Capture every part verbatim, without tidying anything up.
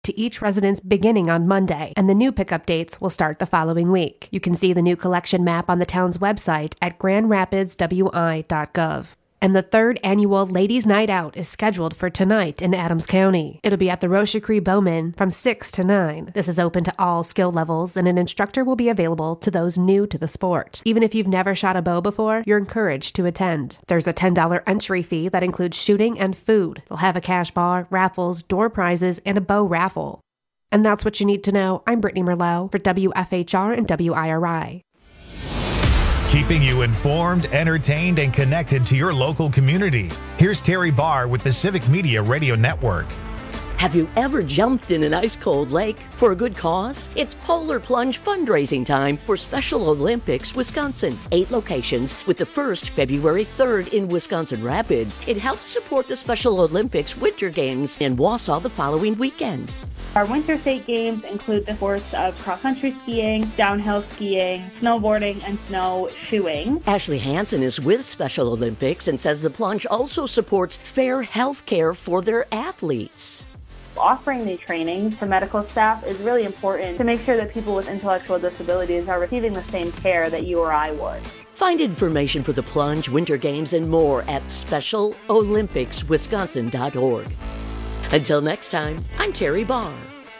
to each residence beginning on Monday, and the new pickup dates will start the following week. You can see the new collection map on the town's website at grand rapids w i dot gov. And the third annual Ladies' Night Out is scheduled for tonight in Adams County. It'll be at the Rochecree Bowman from six to nine. This is open to all skill levels, and an instructor will be available to those new to the sport. Even if you've never shot a bow before, you're encouraged to attend. There's a ten dollars entry fee that includes shooting and food. They'll have a cash bar, raffles, door prizes, and a bow raffle. And that's what you need to know. I'm Brittany Merlot for W F H R and W I R I. Keeping you informed, entertained, and connected to your local community. Here's Terry Barr with the Civic Media Radio Network. Have you ever jumped in an ice-cold lake for a good cause? It's Polar Plunge fundraising time for Special Olympics Wisconsin. Eight locations, with the first February third in Wisconsin Rapids. It helps support the Special Olympics Winter Games in Wausau the following weekend. Our winter state games include the sports of cross-country skiing, downhill skiing, snowboarding, and snowshoeing. Ashley Hansen is with Special Olympics and says the plunge also supports fair health care for their athletes. Offering the training for medical staff is really important to make sure that people with intellectual disabilities are receiving the same care that you or I would. Find information for the plunge, winter games, and more at special olympics wisconsin dot org. Until next time, I'm Terry Barr.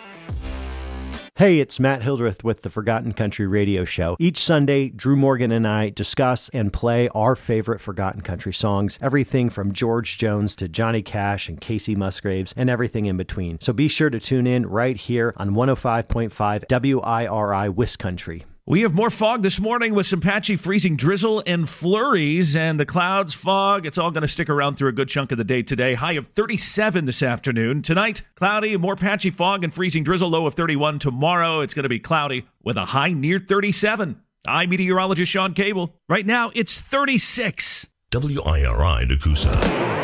Hey, it's Matt Hildreth with the Forgotten Country Radio Show. Each Sunday, Drew Morgan and I discuss and play our favorite Forgotten Country songs, everything from George Jones to Johnny Cash and Casey Musgraves and everything in between. So be sure to tune in right here on one oh five point five W I R I Wiscountry. We have more fog this morning with some patchy freezing drizzle and flurries, and the clouds, fog, it's all going to stick around through a good chunk of the day today. High of thirty-seven this afternoon. Tonight, cloudy, more patchy fog and freezing drizzle, low of thirty-one. Tomorrow, it's going to be cloudy with a high near thirty-seven. I'm meteorologist Sean Cable. Right now, it's thirty-six. W I R I Nakusa.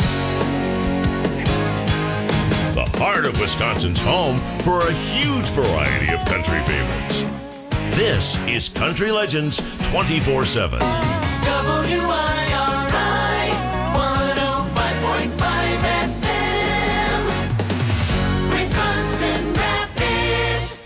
The heart of Wisconsin's home for a huge variety of country favorites. This is Country Legends twenty-four seven. W I R I one oh five point five F M, Wisconsin Rapids.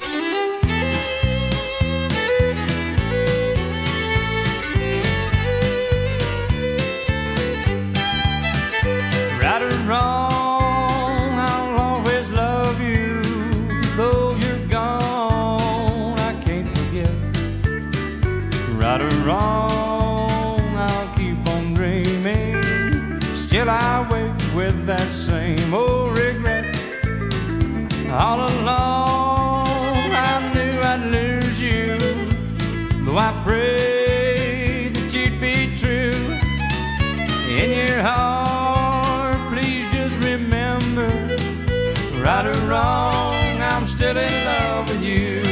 Right or wrong, I'll always love you, though you're gone, I can't forget. Right or wrong, I'll keep on dreaming, still I wait with that same old regret. All along I knew I'd lose you, though I prayed that you'd be true. In your heart, please just remember, right or wrong, I'm still in love with you.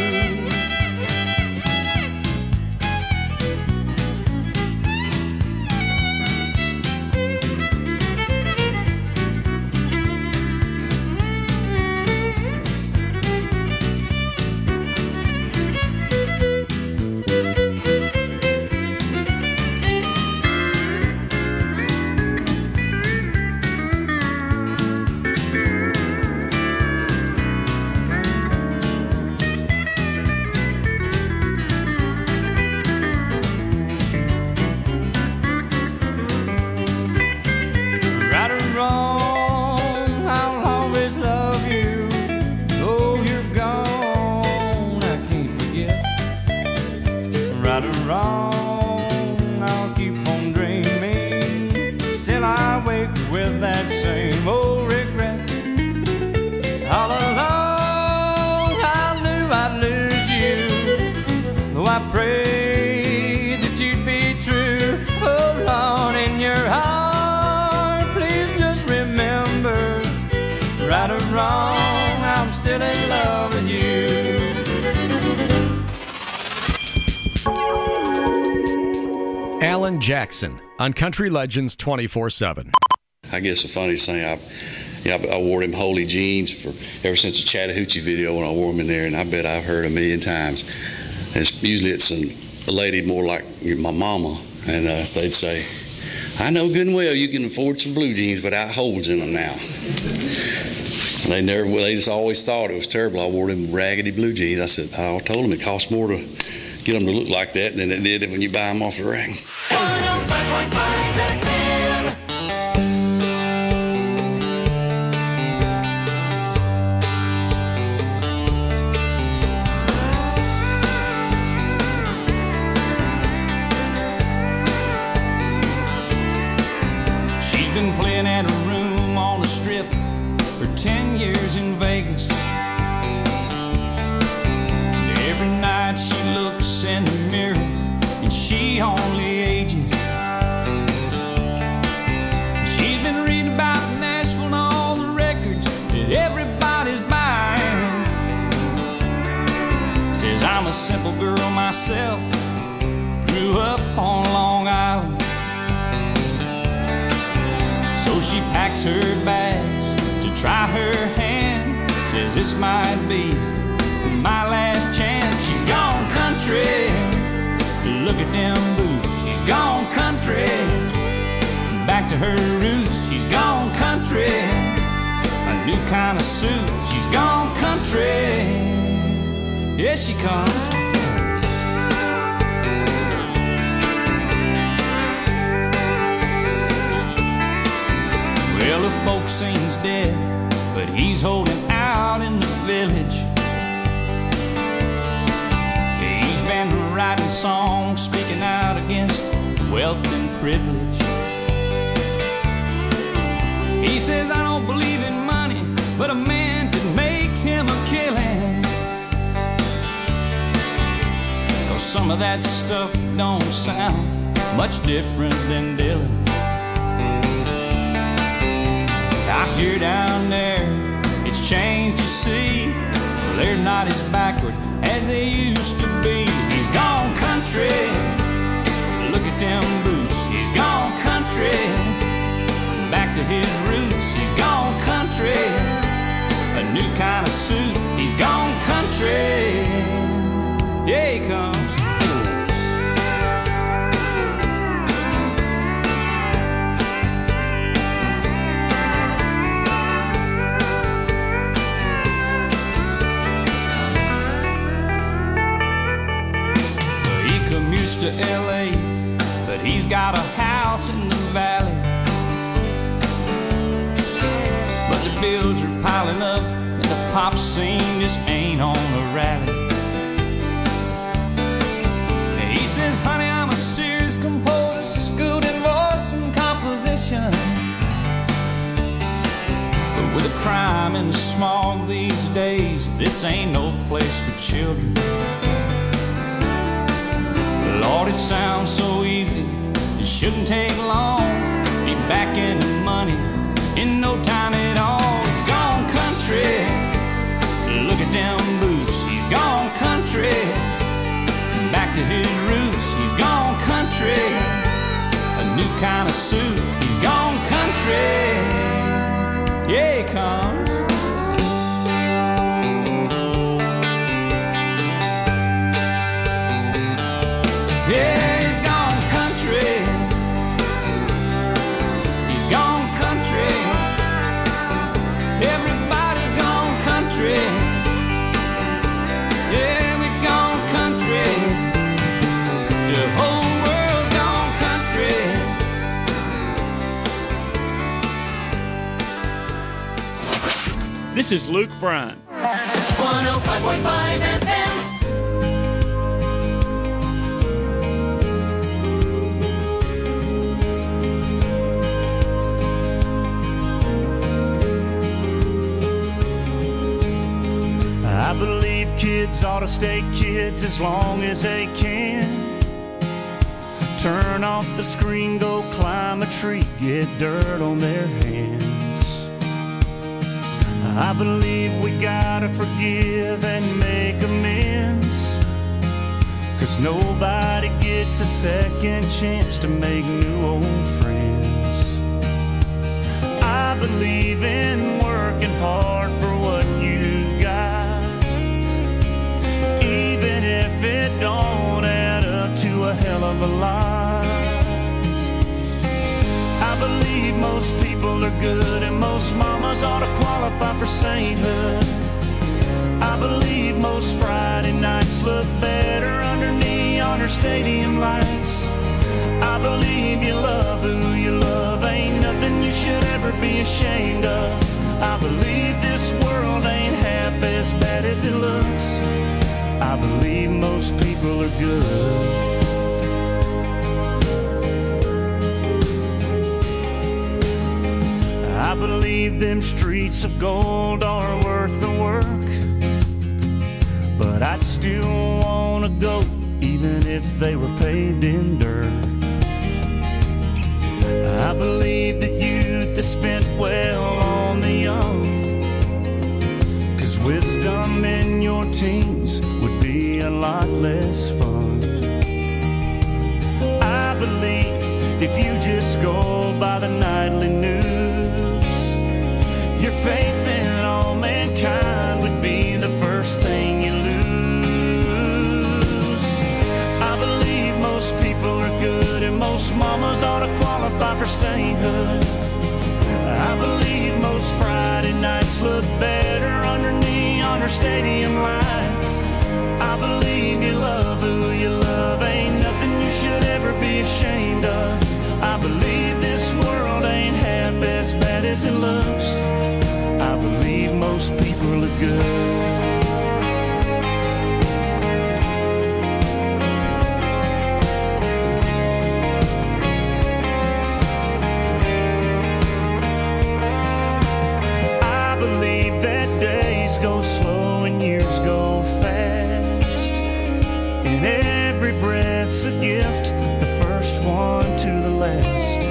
Alan Jackson on Country Legends twenty-four seven. I guess the funniest thing, I, yeah, I wore them Holy jeans for ever since the Chattahoochee video when I wore them in there, and I bet I've heard a million times. It's, usually it's an, a lady more like my mama, and uh, they'd say, I know good and well you can afford some blue jeans without holes in them now. They never. They just always thought it was terrible. I wore them raggedy blue jeans. I said, I told them it costs more to get them to look like that than it did when you buy them off the rack. one oh five point five F M. She's been playing at a room on the strip for ten years in Vegas. And every night she looks in the mirror and she only ages. She's been reading about Nashville and all the records that everybody's buying. Says I'm a simple girl myself, grew up on Long Island. So she packs her bags to try her hand. Says this might be my last chance. She's gone country, look at them boots. She's gone country, back to her roots. She's gone country, a new kind of suit. She's gone country, here she comes. Well, the folk sings dead, but he's holding out in the village. He's been writing songs, speaking out against wealth and privilege. He says, I don't believe in money, but a man could make him a killing. 'Cause some of that stuff don't sound much different than Dylan. Out here down there, it's changed, you see. They're not as backward as they used to be. He's gone country, look at them boots. He's gone country, back to his roots. He's gone country, a new kind of suit. He's gone country, yeah, he comes. To L A, but he's got a house in the valley. But the bills are piling up and the pop scene just ain't on a rally. And he says, honey, I'm a serious composer, schooled in voice and composition. But with the crime and the smog these days, this ain't no place for children. Lord, it sounds so easy, it shouldn't take long. Be back in the money in no time at all. He's gone country, look at them boots. He's gone country, back to his roots. He's gone country, a new kind of suit. He's gone country, yeah, he comes. Yeah, he's gone country. He's gone country. Everybody's gone country. Yeah, we've gone country. The whole world's gone country. This is Luke Bryan. one oh five point five F M. I believe kids ought to stay kids as long as they can. Turn off the screen, go climb a tree, get dirt on their hands. I believe we gotta forgive and make amends, 'cause nobody gets a second chance to make new old friends. I believe in working hard for what you've got, even if it don't add up to a hell of a lot. I believe most people are good and most mamas ought to qualify. qualify for sainthood. I believe most Friday nights look better under neon or stadium lights. I believe you love who you love, ain't nothing you should ever be ashamed of. I believe this world ain't half as bad as it looks. I believe most people are good. I believe them streets of gold are worth the work, but I'd still want to go even if they were paved in dirt. I believe that youth is spent well on the young, 'cause wisdom in your teens would be a lot less fun. I believe if you just go by the nightly news, your faith in all mankind would be the first thing you lose. I believe most people are good and most mamas ought to qualify for sainthood. I believe most Friday nights look better under neon or stadium lights. I believe you love who you love, ain't nothing you should ever be ashamed of. I believe this world ain't half as bad as it looks. I believe most people are good. I believe that days go slow and years go fast, and every breath's a gift, the first one to the last.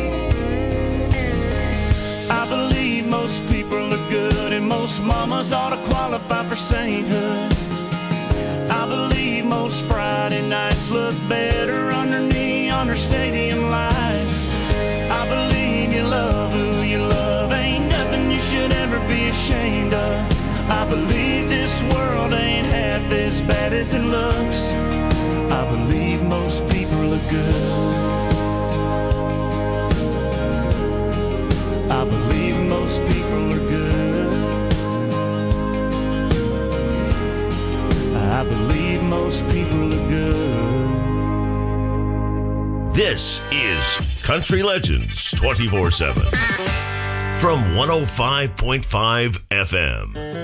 I believe most people are good and most mamas ought to qualify for sainthood. I believe most Friday nights look better under neon or stadium lights. I believe you love who you love, ain't nothing you should ever be ashamed of. I believe this world ain't half as bad as it looks. I believe most people are good. I believe most people are good. I believe most people are good. This is Country Legends twenty-four seven from one oh five point five F M.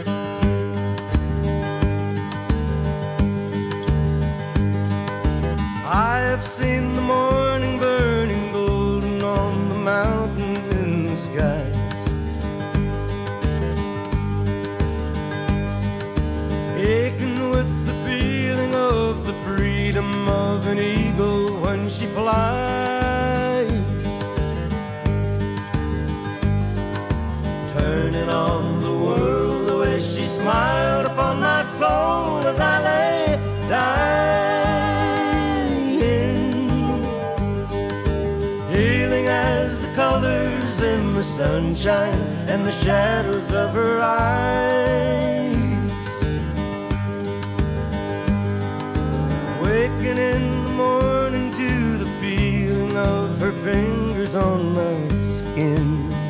I have seen the morning burning golden on the mountain in the skies, aching with the feeling of the freedom of an eagle when she flies, turning on the world the way she smiled upon my soul as I lay dying, healing as the colors in the sunshine and the shadows of her eyes, waking in the morning to the feeling of her fingers on my skin,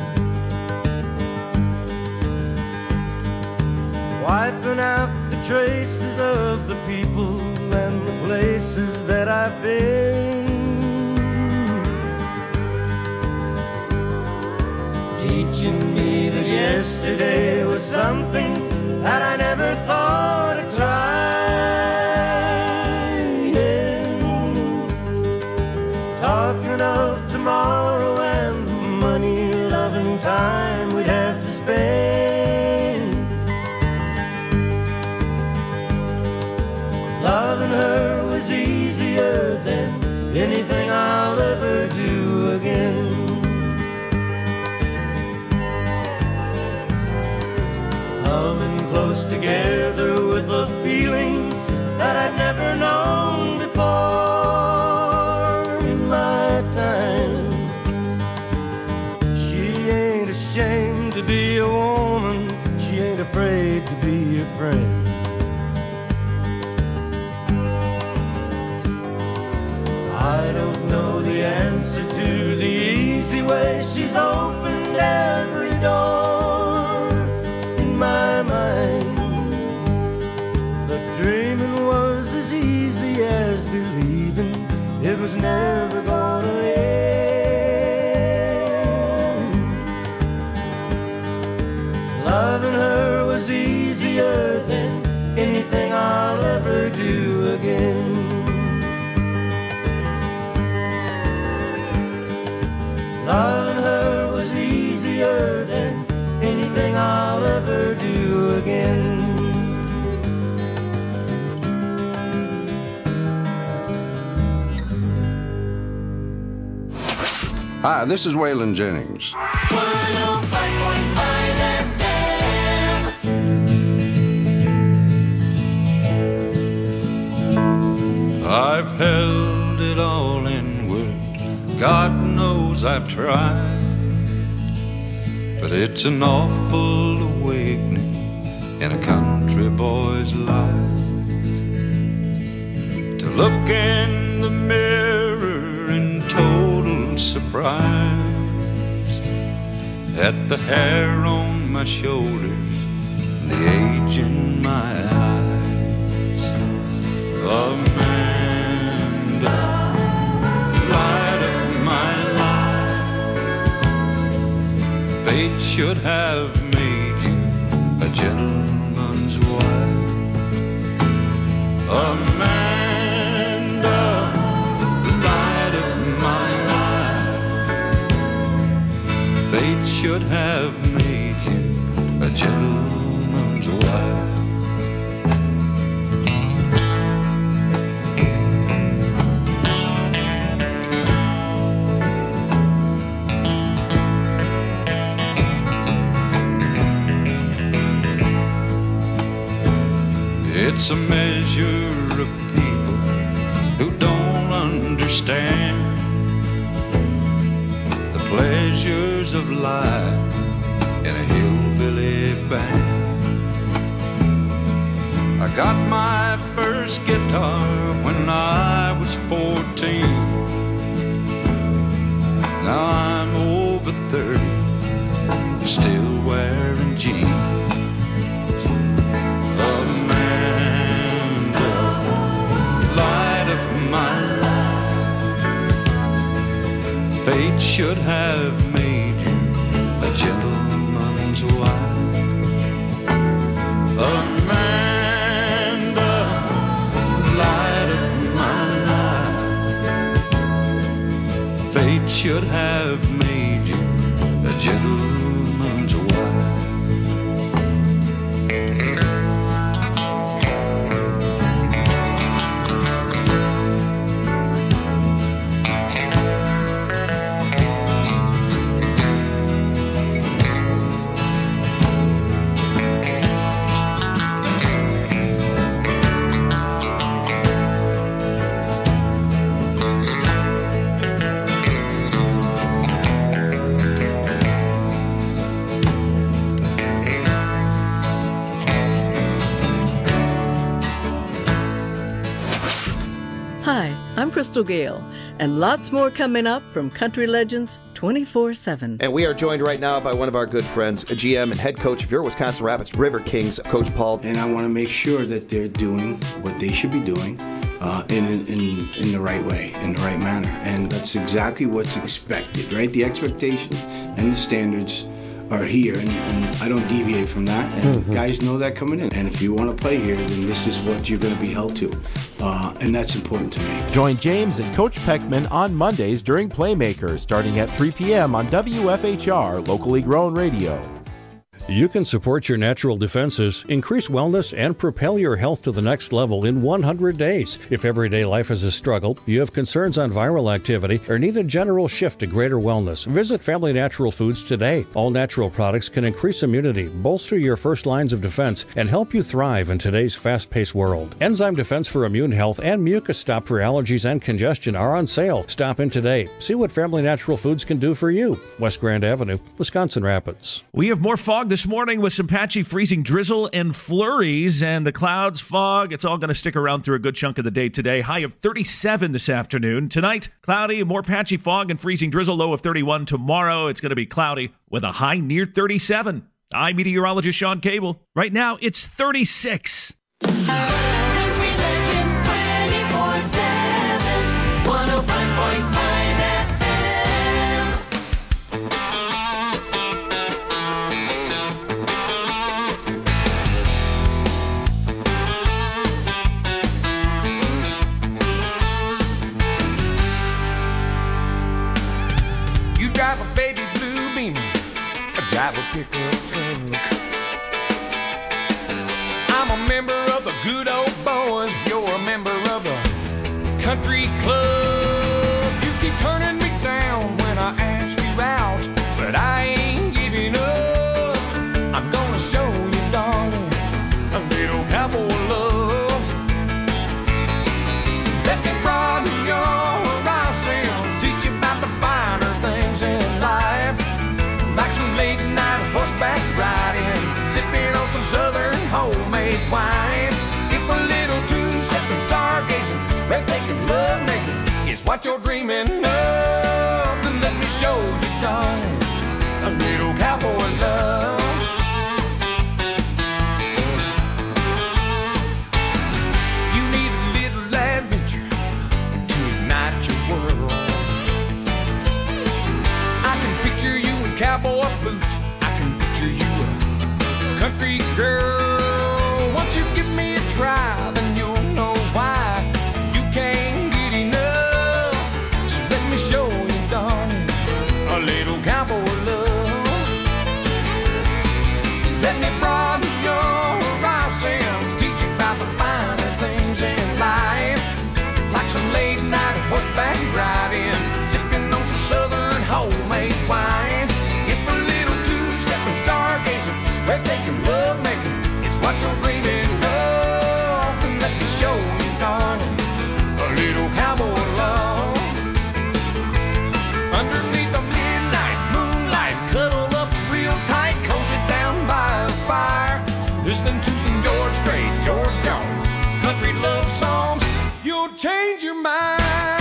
wiping out the traces of the people and the places that I've been, teaching me that yesterday was something that I never thought of trying, talking of tomorrow and the money, love and time we'd have to spend, loving her was easier than anything I'll ever do again. Coming close together with a feeling that I'd never known before in my time. She ain't ashamed to be a woman, she ain't afraid to be a friend. I don't know the answer to the easy way she's opened every door, was never gonna end. Loving her was easier than anything I'll ever do again. Loving her was easier than anything I'll ever do again. Hi, this is Waylon Jennings. one oh five point five F M. I've held it all inward, God knows I've tried, but it's an awful awakening in a country boy's life, to look in the mirror in total surprise at the hair on my shoulders and the age in my eyes. Amanda, light of my life, fate should have made you a gentleman's wife. Amanda, light of my life, fate should have made you a gentleman's wife. It's a measure of people who don't understand the pleasures of life in a hillbilly band. I got my first guitar when I was fourteen. Now I'm over thirty, still wearing jeans. Fate should have made you a gentleman's wife. Amanda, light of my life, fate should have made you a gentleman's wife. Hi, I'm Crystal Gale, and lots more coming up from Country Legends twenty-four seven. And we are joined right now by one of our good friends, a G M and head coach of your Wisconsin Rapids River Kings, Coach Paul. And I want to make sure that they're doing what they should be doing uh, in, in, in the right way, in the right manner. And that's exactly what's expected, right? The expectations and the standards are here, and, and I don't deviate from that. And mm-hmm. guys know that coming in. And if you want to play here, then this is what you're going to be held to. Uh, and that's important to me. Join James and Coach Peckman on Mondays during Playmakers, starting at three p.m. on W F H R, locally grown radio. You can support your natural defenses, increase wellness, and propel your health to the next level in one hundred days. If everyday life is a struggle, you have concerns on viral activity, or need a general shift to greater wellness, visit Family Natural Foods today. All natural products can increase immunity, bolster your first lines of defense, and help you thrive in today's fast-paced world. Enzyme Defense for immune health and Mucus Stop for allergies and congestion are on sale. Stop in today. See what Family Natural Foods can do for you. West Grand Avenue, Wisconsin Rapids. We have more fog this morning with some patchy freezing drizzle and flurries, and the clouds, fog, it's all going to stick around through a good chunk of the day today. High of thirty-seven this afternoon. Tonight, cloudy, more patchy fog and freezing drizzle, low of thirty-one. Tomorrow, it's going to be cloudy with a high near thirty-seven. I'm meteorologist Sean Cable. Right now, it's thirty-six. Country Legends twenty-four seven, one oh five pickup truck. I'm a member of the good old boys. You're a member of the country club. You keep turning me down when I ask you out, but I ain't giving up. I'm gonna show you, darling, a little cowboy love. Let me broaden your horizons, teach you about the finer things in life, like some late night horseback riding, sipping on some southern homemade wine. If a little two-stepping, stargazing, breathtaking love making is what you're dreaming of, then let me show you, darling, a little cowboy love. You need a little adventure to ignite your world. I can picture you in cowboy boots. I can picture you a country girl. Once you give me a try, then you'll know why you can't get enough. So let me show you, darling, a little cowboy love. Let me broaden your horizons, teach you about the finer things in life, like some late night horseback riding, sipping on some southern homemade wine. If a little two-stepping, stargazing, breathtaking love making is what you're dreaming of, then let me show you, darling, a little cowboy love. Underneath the midnight moonlight, cuddle up real tight, cozy down by a fire, listening to some George Strait, George Jones, country love songs. You'll change your mind.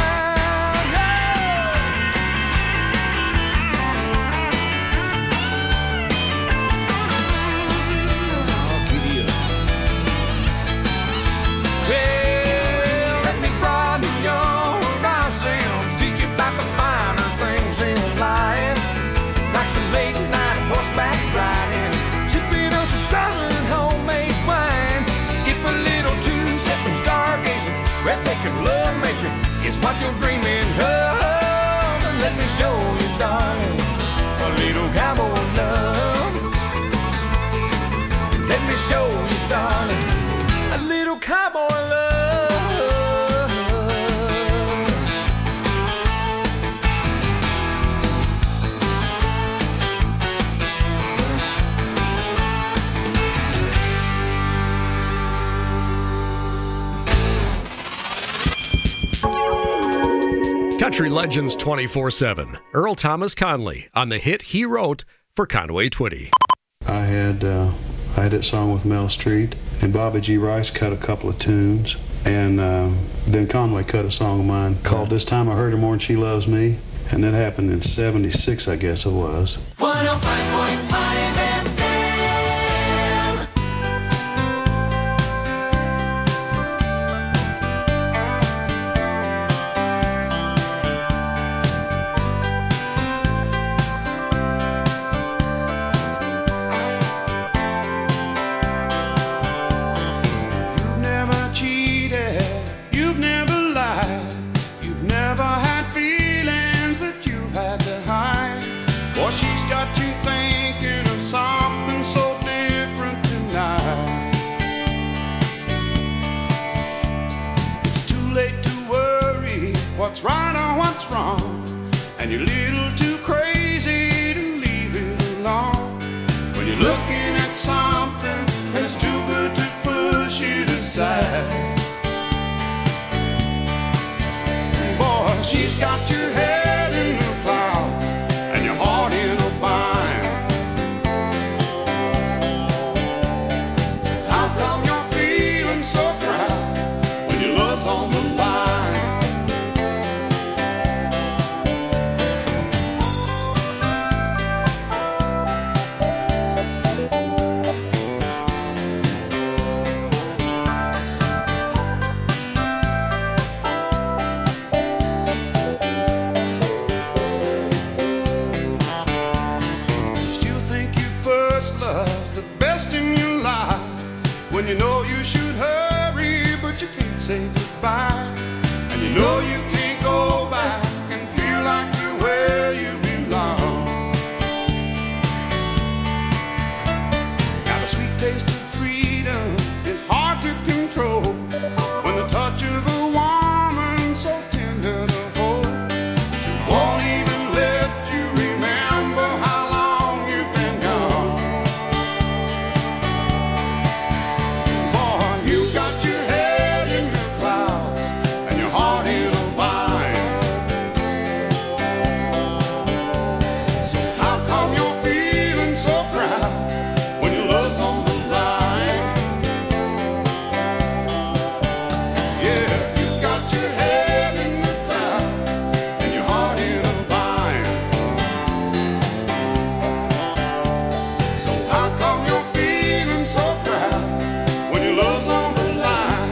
Well, let me broaden your horizons, teach you about the finer things in life, like some late night horseback riding, sipping on some southern homemade wine. If a little two-stepping, stargazing, breathtaking love making is what you're dreaming of, then let me show you, darling, a little cowboy love. Let me show you, darling, a little cowboy love. Country Legends twenty-four seven. Earl Thomas Conley on the hit he wrote for Conway Twitty. I had uh, I had that song with Mel Street, and Bobby G. Rice cut a couple of tunes, and uh, then Conway cut a song of mine called This Time I Heard Her More Than She Loves Me, and that happened in seventy-six, I guess it was. one oh five point five F M. You've never cheated, you've never lied, you've never had feelings that you've had to hide. Boy, she's got you thinking of something so different tonight. It's too late to worry what's right or what's wrong, and you're a little too crazy to leave it alone. When you're looking at something and it's too good to push it aside. Boy, she's got your head in the clouds and your heart in a bind. So how come you're feeling so proud when your love's on the line? Still think your first love's the best in your life, when you know you should hurry but you can't say goodbye, and you know you can't go back and feel like you're where you belong. When the touch of a woman so tender to hold, she won't even let you remember how long you've been gone. Boy, you got your head in the clouds and your heart in a bind. So how come you're feeling so proud when your love's on the line? Yeah, you got your head in the clouds and your heart in a bind. So how come you're feeling so proud when your love's on the line?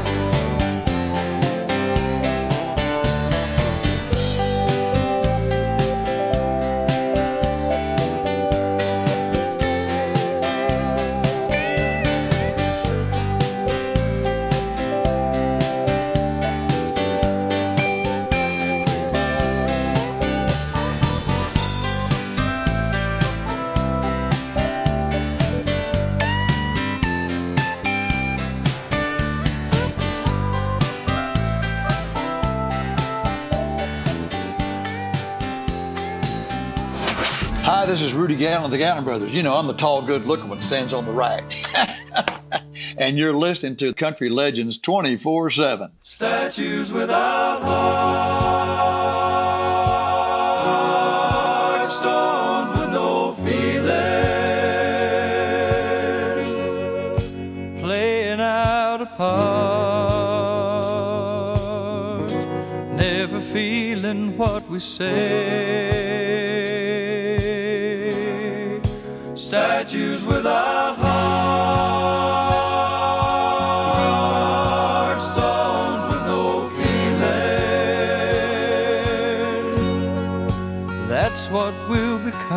Hi, this is Rudy Gallon of the Gallon Brothers. You know, I'm the tall, good-looking one that stands on the right. And you're listening to Country Legends twenty-four seven. Statues without hearts, stones with no feeling, playing out a part, never feeling what we say. Statues without hearts, stones with no feeling. That's what we'll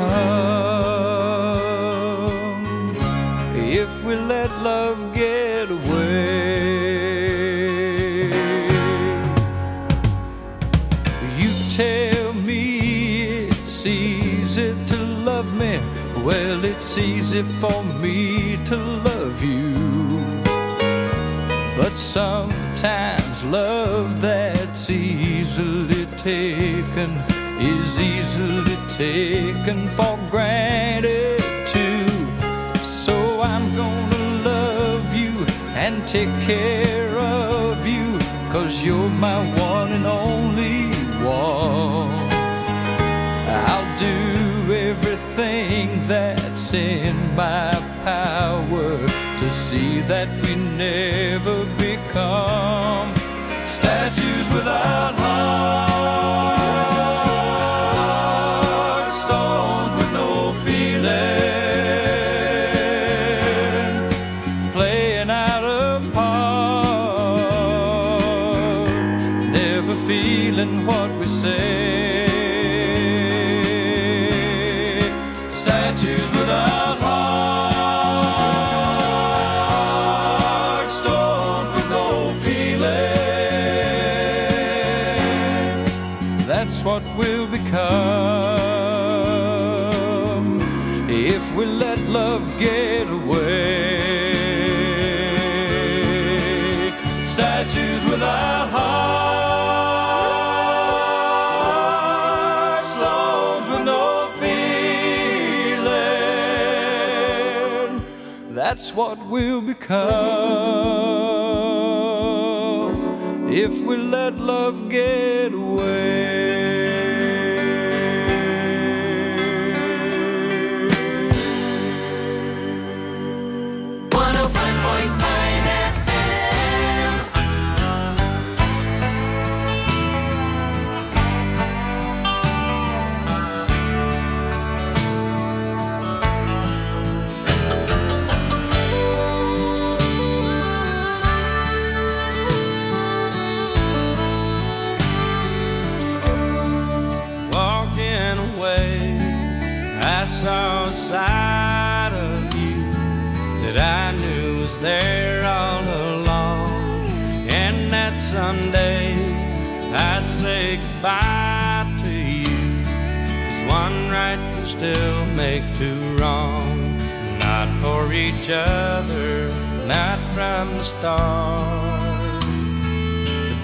become if we let love get away. You tell me it's easy to love me. Well, it's easy for me to love you, but sometimes love that's easily taken is easily taken for granted too. So I'm gonna love you and take care of you, 'cause you're my one and only one. I'll do everything that's in my power to see that we never become statues without hearts, stones with no feeling, playing out a part, never feeling what we say. Statues without hearts, stones with no feeling. That's what we'll become if we let love get away. Statues without hearts, stones with no feeling. That's what we'll become if we let love get away. one oh five point five F Walking away, I saw a side of you that I knew was there all along. And that someday I'd say goodbye to you, 'cause one right can still make two wrong. Not for each other, not from the start.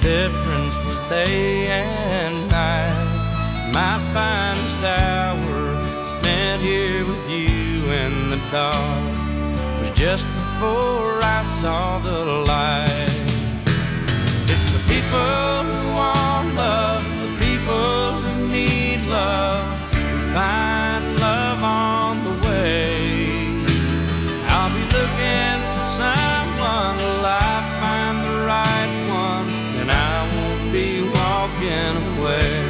difference was day and night. My finest hour spent here with you in the dark was just before I saw the light. It's the people who want love, the people who need love, who find love on the way. I'll be looking for someone till I find the right one, and I won't be walking away.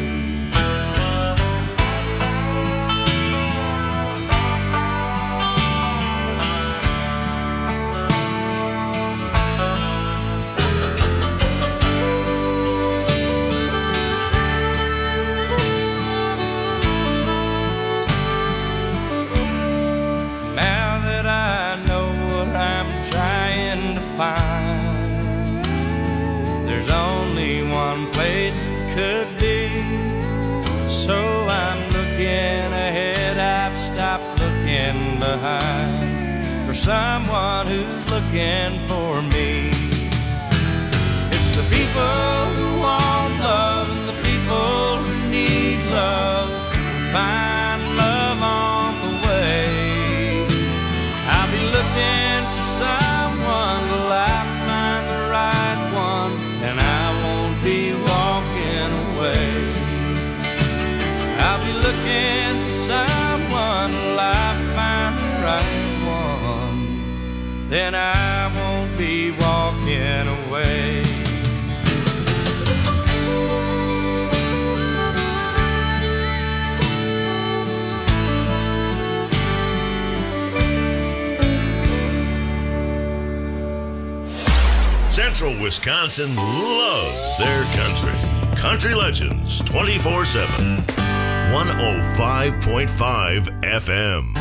There's only one place it could be, so I'm looking ahead, I've stopped looking behind for someone who's looking for me. It's the people who want love and the people who need love, who find love on the way. I'll be looking for someone till I find the right one, and I won't be walking away. I'll be looking for someone till I find the right one, then I won't be walking away. Central Wisconsin loves their country. Country Legends twenty-four seven. one oh five point five F M.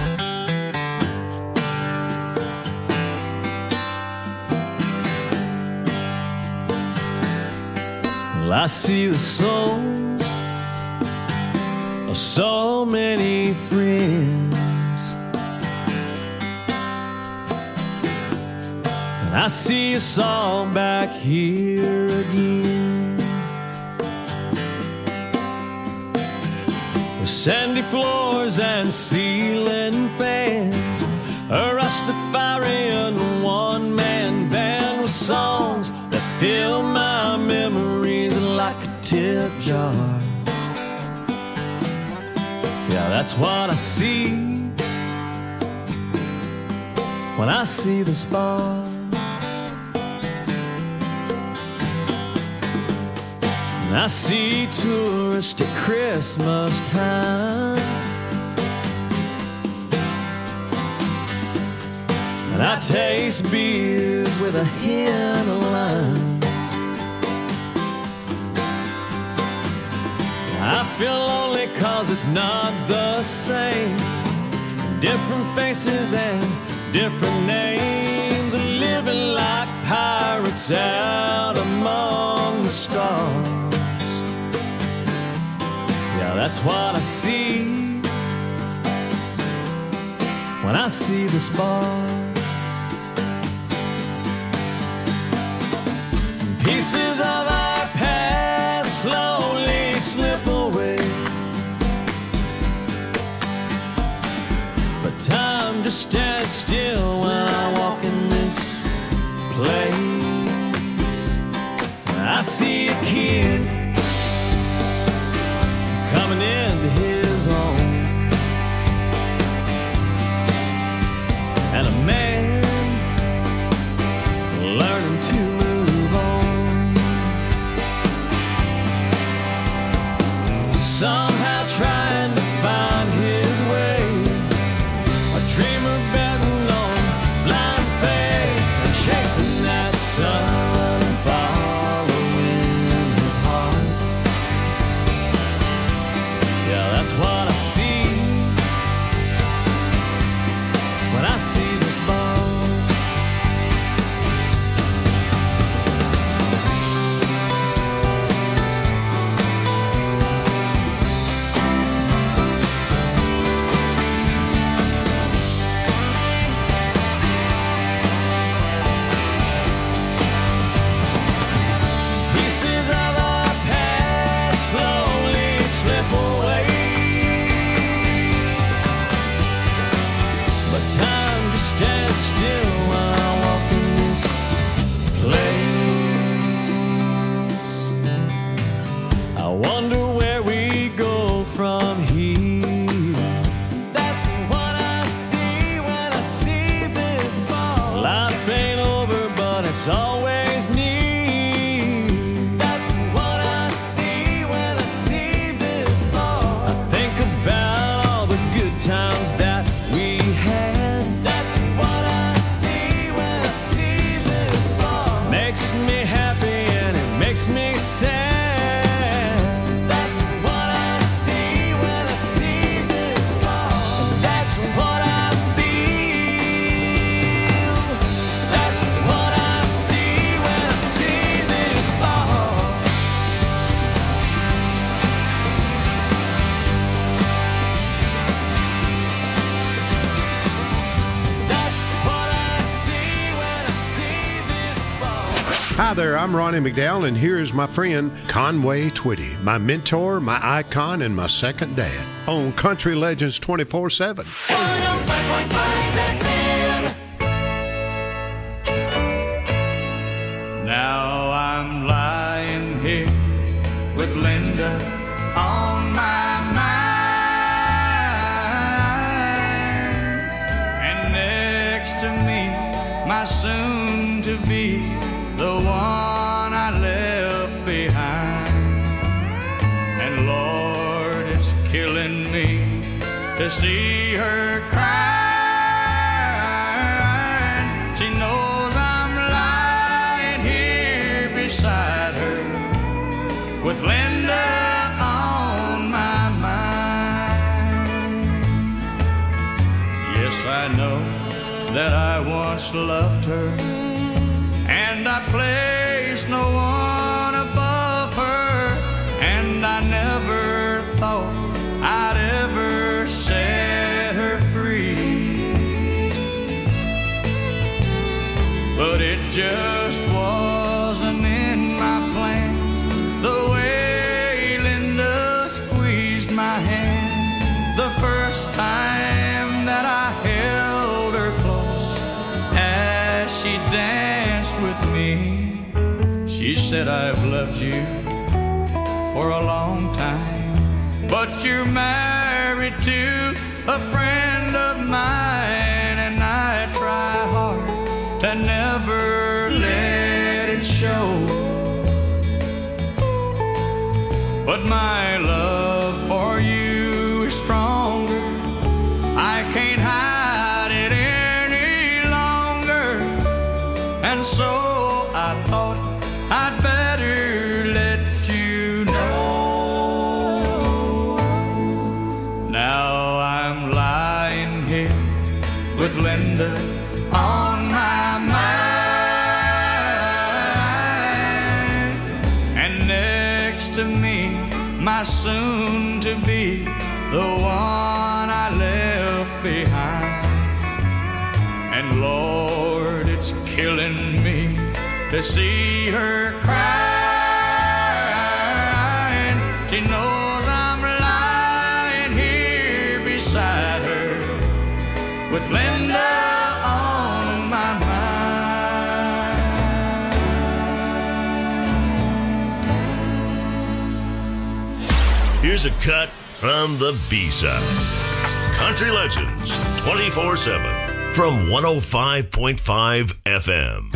Well, I see the souls of so many friends, and I see us all back here again, with sandy floors and ceiling fans, a Rastafarian one-man band with songs that fill my memories like a tip jar. Yeah, that's what I see when I see this bar. And I see tourists at Christmas time, and I taste beers with a hint of lime. I feel lonely cause it's not the same. Different faces and different names, and living like pirates out among the stars. Yeah, that's what I see when I see this bar. Pieces of our past slowly slip away, but time just stands still when I walk in this place. I see a kid coming into his own, and a Hi there, I'm Ronnie McDowell, and here is my friend Conway Twitty, my mentor, my icon, and my second dad on Country Legends twenty-four seven. Now I'm lying here with Linda on my mind, and next to me, my soon-to-be, the one I left behind. And Lord, it's killing me to see her crying. She knows I'm lying here beside her with Linda on my mind. Yes, I know that I once loved her, and I placed no one above her, and I never thought I'd ever set her free. But it just wasn't in my plans, the way Linda squeezed my hand the first time that I held her close as she danced with me. She said, I've loved you for a long time, but you're married to a friend of mine, and I try hard to never let it show. But my love for you is stronger, I can't hide it any longer, and so I thought I'd better let you know. Now I'm lying here with Linda on my mind, and next to me, my soon-to-be, the one I left behind. And Lord, it's killing me to see her crying. She knows I'm lying here beside her with Linda on my mind. Here's a cut from the B-side. Country Legends twenty-four seven from one oh five point five F M.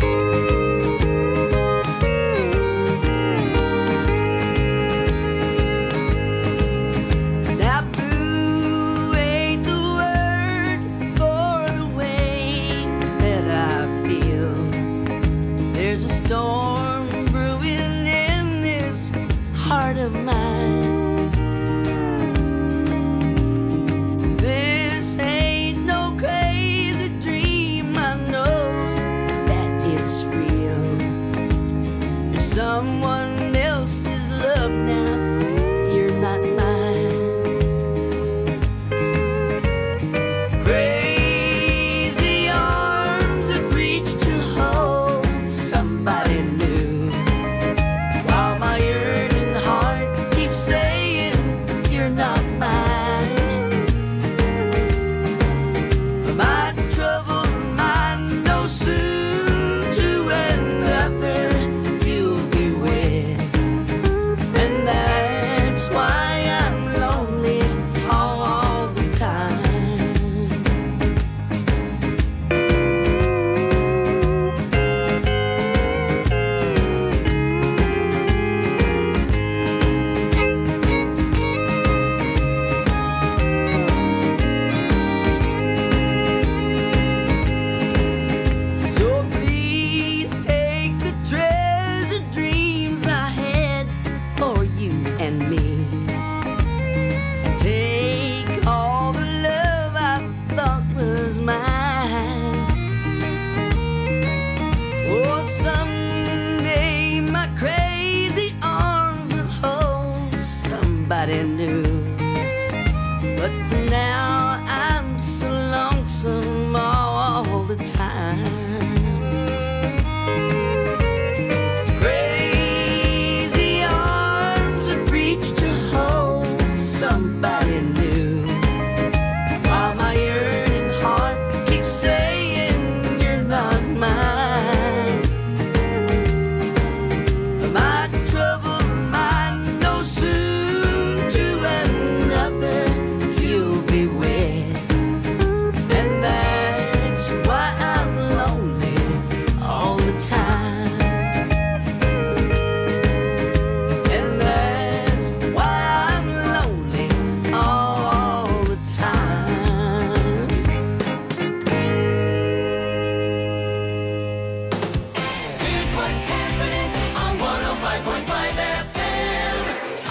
Someone else's love now, you're not mine. Crazy arms that reach to hold somebody new, while my yearning heart keeps saying you're not mine. My troubled mind knows soon to end up there. New. But for now, I'm so lonesome all the time.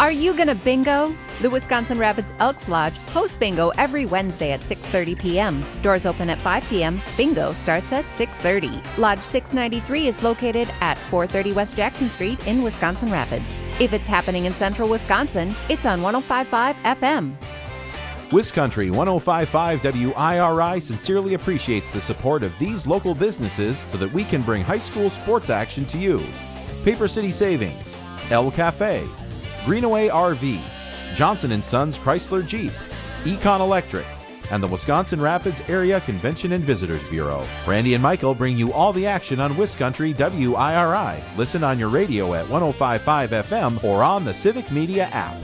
Are you gonna bingo? The Wisconsin Rapids Elks Lodge hosts bingo every Wednesday at six thirty p.m. Doors open at five p.m. Bingo starts at six thirty. Lodge six ninety-three is located at four thirty West Jackson Street in Wisconsin Rapids. If it's happening in central Wisconsin, it's on one oh five point five F M. Wiscountry one oh five point five W I R I sincerely appreciates the support of these local businesses so that we can bring high school sports action to you. Paper City Savings, El Cafe, Greenaway R V, Johnson and Sons Chrysler Jeep, Econ Electric, and the Wisconsin Rapids Area Convention and Visitors Bureau. Randy and Michael bring you all the action on Wiscountry W I R I. Listen on your radio at one oh five point five F M or on the Civic Media app.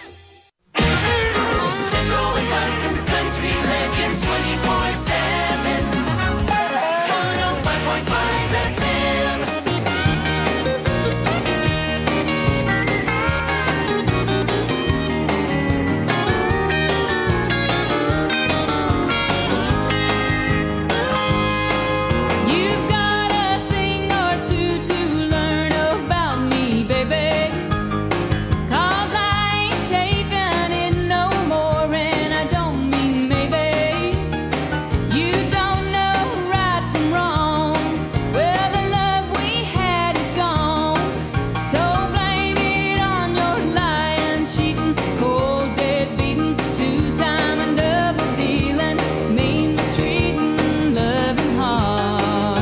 Central Wisconsin's Country Legends twenty-four seven. one oh five point five F M. You've got a thing or two to learn about me, baby. 'Cause I ain't taking it no more, and I don't mean maybe. You don't know right from wrong. Well, the love we had is gone. So blame it on your lying, cheating, cold, dead beating, two-time and double dealing, mean mistreating, loving hard.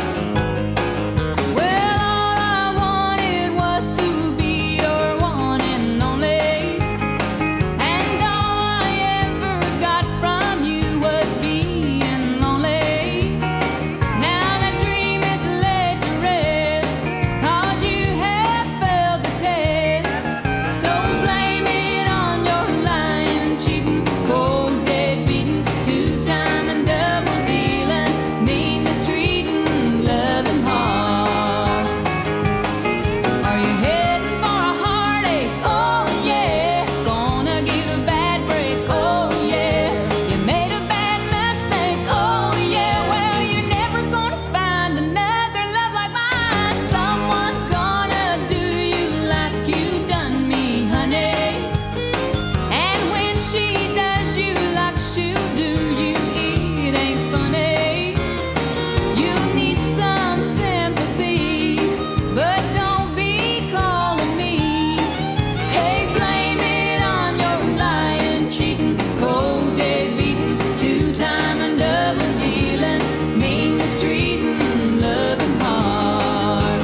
Well, all I wanted was to be your one and only, and all I ever got from you was being lonely. Now that dream is laid to rest, 'cause you have failed the test. So blame it on your lying, cheating, cold, dead beating, two-time and double dealing, mean mistreating, loving hard. Are you heading for a heartache? Oh yeah. Gonna get a bad break? Oh yeah. You made a bad mistake? Oh yeah. Well, you're never gonna find another love like mine. Someone's gonna do you like you done me, honey. And when she does you like she'll do you, it ain't funny. You need some sympathy, but don't be calling me. Hey, blame it on your lying, cheating, cold, dead beating, two-time and double dealing, mean mistreating, loving hard.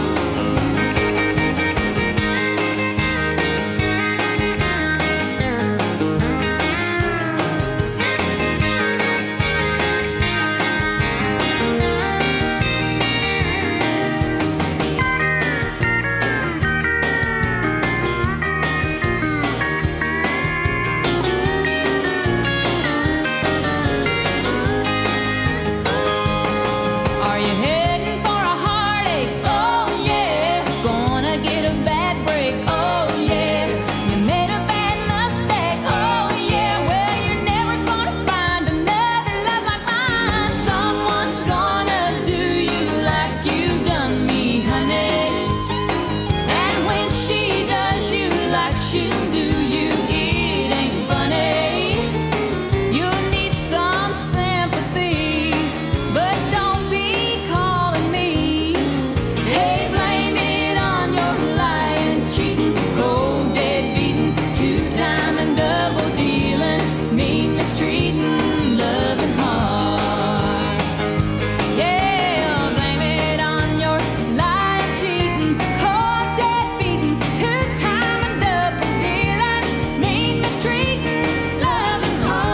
Are you heading for a heartache? Oh yeah. Gonna get a bad break? Oh yeah. You made a bad mistake? Oh yeah. Well, you're never gonna find another love like mine. Someone's gonna do you like you done me, honey. And when she does you like she'll do you, it ain't funny. You'll need some sympathy, but don't be calling me. Hey, blame it on your lying, cheating, cold, dead beating, two-time and double dealing, mean mistreating, loving hard. Yeah, blame it on your lying, cheating, cold, dead beating, two-time and double dealing, mean mistreating, loving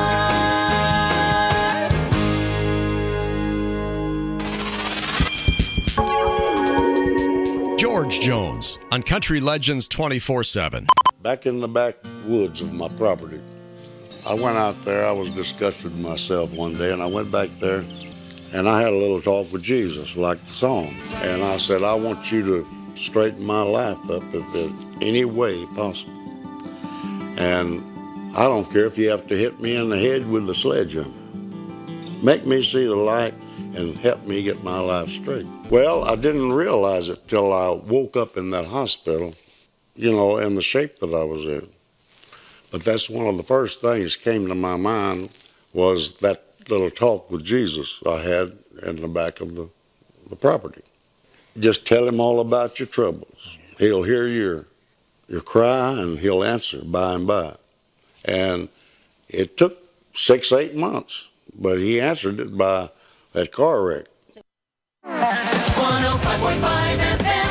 hard. George Jones on Country Legends twenty-four seven. Back in the backwoods of my property, I went out there. I was disgusted with myself one day, and I went back there, and I had a little talk with Jesus, like the song. And I said, I want you to straighten my life up if there's any way possible. And I don't care if you have to hit me in the head with a sledgehammer. Make me see the light and help me get my life straight. Well, I didn't realize it till I woke up in that hospital, you know, in the shape that I was in. But that's one of the first things came to my mind was that little talk with Jesus I had in the back of the, the property. Just tell him all about your troubles. He'll hear your, your cry and he'll answer by and by. And it took six, eight months, but he answered it by that car wreck. one oh five point five F M.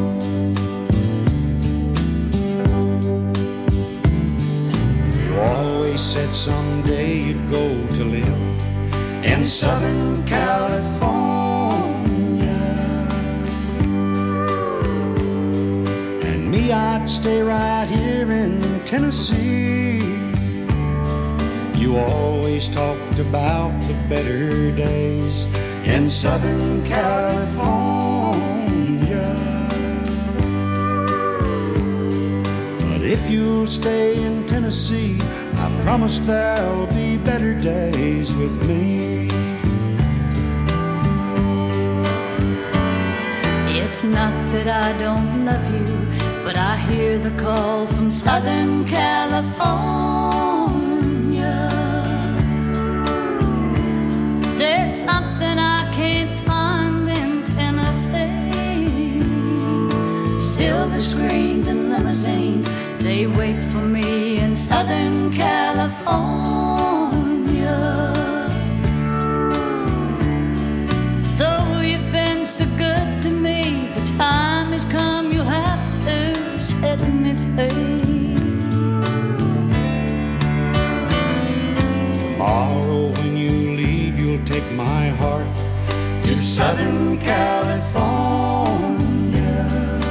You always said someday you'd go to live in Southern California. And me, I'd stay right here in Tennessee. You always talked about the better days in Southern California. But if you'll stay in Tennessee, I promise there'll be better days with me. It's not that I don't love you, but I hear the call from Southern California. There's something I can't find in Tennessee. Silver screens and limousines, they wait for me in Southern California. Though you've been so good to me, the time has come, you'll have to set me free. Tomorrow when you leave, you'll take my heart to Southern California.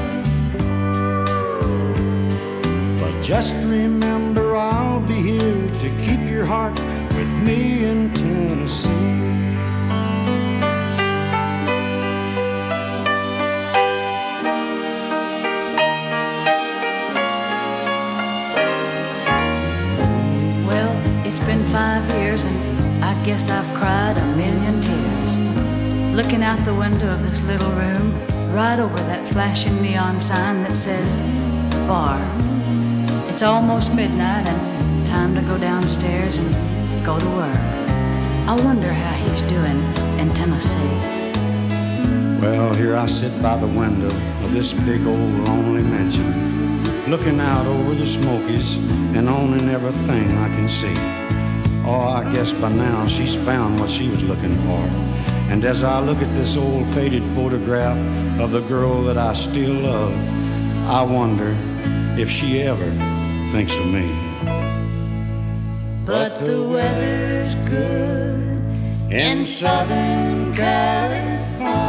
But just remember, I'll be here to keep your heart with me in Tennessee. It's been five years and I guess I've cried a million tears, looking out the window of this little room, right over that flashing neon sign that says bar. It's almost midnight and time to go downstairs and go to work. I wonder how he's doing in Tennessee. Well, here I sit by the window of this big old lonely mansion, looking out over the Smokies and owning everything I can see. Oh, I guess by now she's found what she was looking for. And as I look at this old faded photograph of the girl that I still love, I wonder if she ever thinks of me. But the weather's good in Southern California.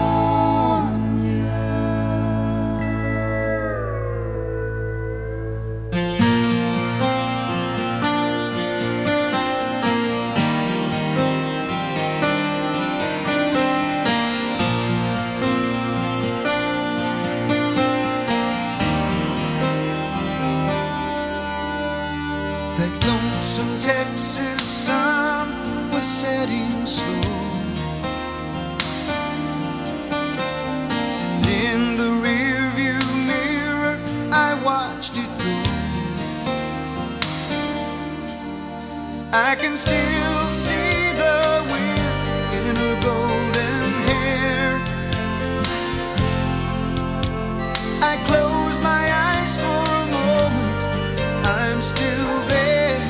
I can still see the wind in her golden hair. I close my eyes for a moment, I'm still there.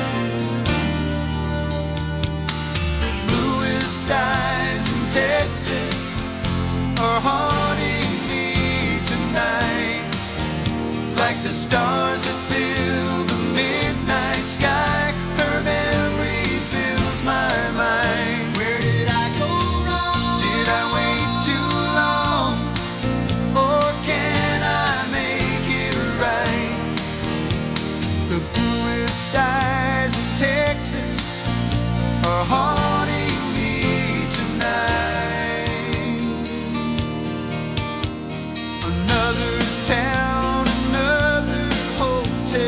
Bluest skies in Texas are haunting me tonight, like the stars that fill the midnight sky. Her memory fills my mind. Where did I go wrong? Did I wait too long? Or can I make it right? The bluest skies in Texas are haunting me tonight. Another town, another hotel.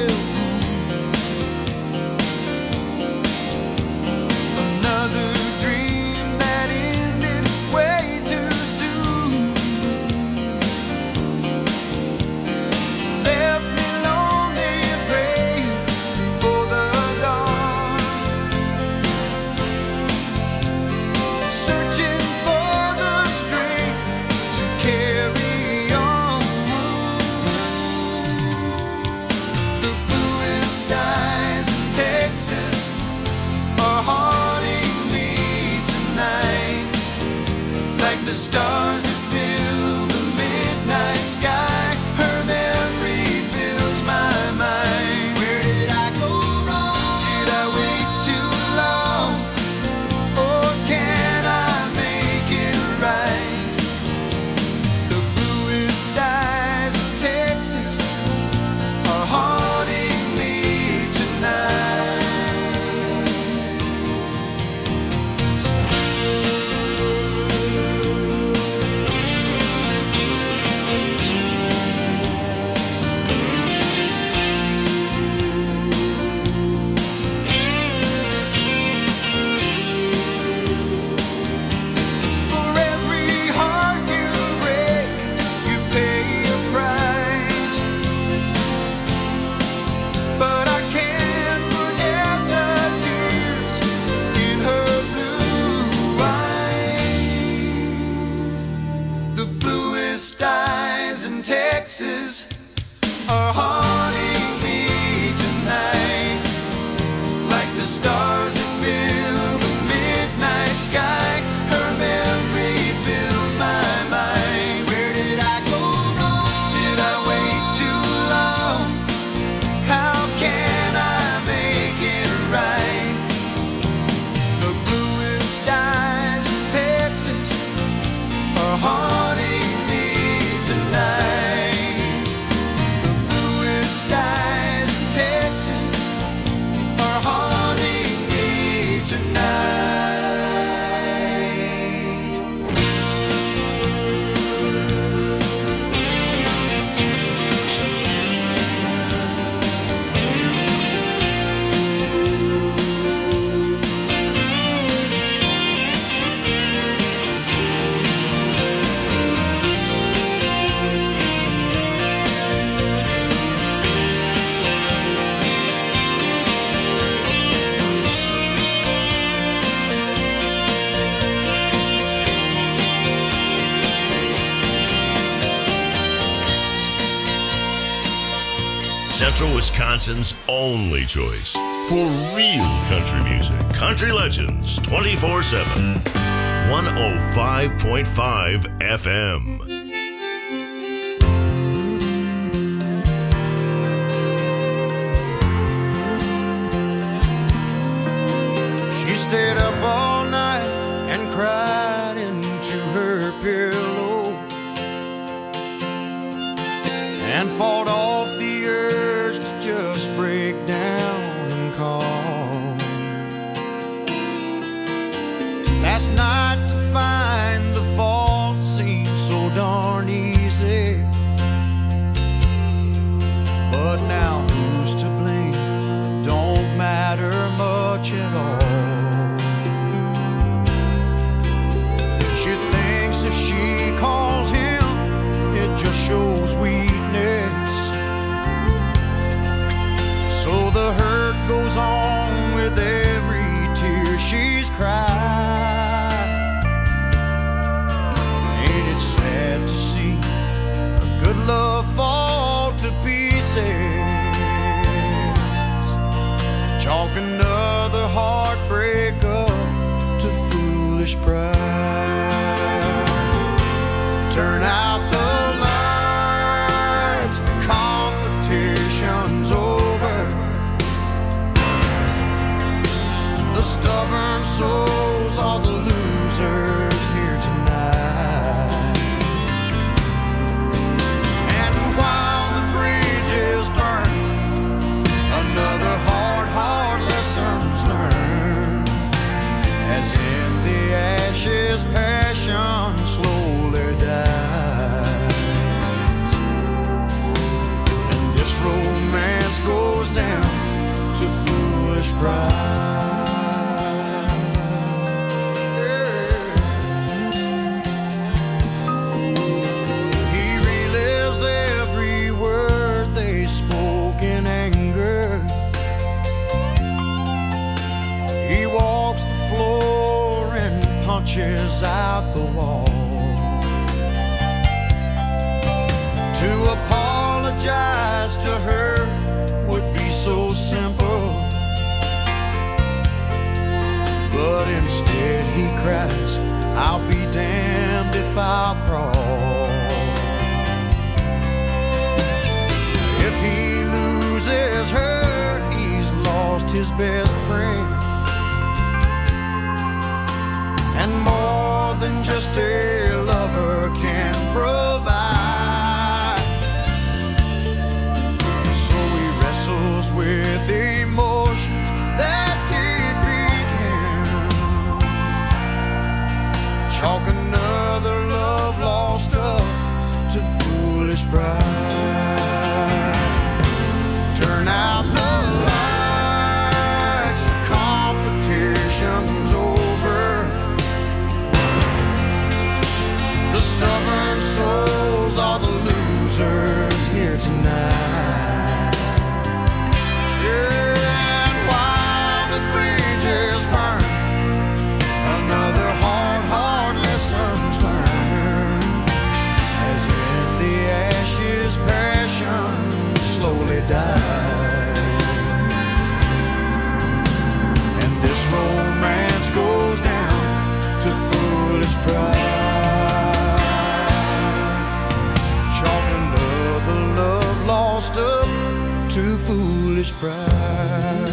are haunting me tonight, like the stars that fill the midnight sky. Her memory fills my mind. Where did I go wrong? Did I wait too long? How can I make it right? The bluest skies of Texas are haunting me tonight. The bluest skies of Texas are haunting me tonight. Central Wisconsin's only choice for real country music. Country Legends twenty-four seven. one oh five point five F M. She stayed up all night and cried into her pillow and fought off the urge to just break down and call. Last night to find the fault seemed so darn easy, but now who's to blame don't matter much at all. She thinks if she calls him, it just shows weakness. So the hurt goes on with every tear she's cried. Ain't it sad to see a good love fall to pieces? Chalk another heartbreak up to foolish pride. Turn out the lights, the competition's over. The stubborn souls are the losers here tonight. And while the bridge is burning, another hard, hard lesson's learned. As in the ashes, passion slowly dies. And this romance goes down to foolish pride. Punches out the wall. To apologize to her would be so simple, but instead he cries, I'll be damned if I'll crawl. If he loses her, he's lost his best friend, and more than just a lover can provide. So he wrestles with emotions that defeat him. Chalk another love lost up to foolish pride. Turn out the lights, the tossed up to foolish pride.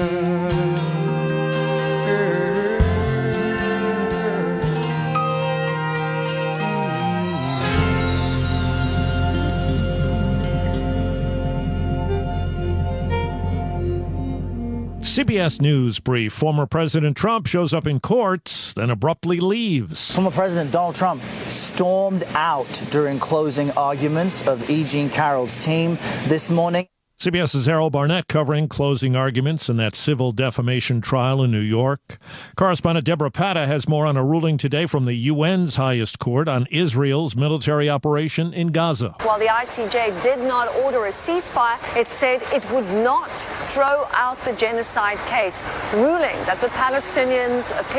C B S News brief. Former President Trump shows up in court, then abruptly leaves. Former President Donald Trump stormed out during closing arguments of E. Jean Carroll's team this morning. CBS's Errol Barnett covering closing arguments in that civil defamation trial in New York. Correspondent Deborah Patta has more on a ruling today from the U N's highest court on Israel's military operation in Gaza. While the I C J did not order a ceasefire, it said it would not throw out the genocide case, ruling that the Palestinians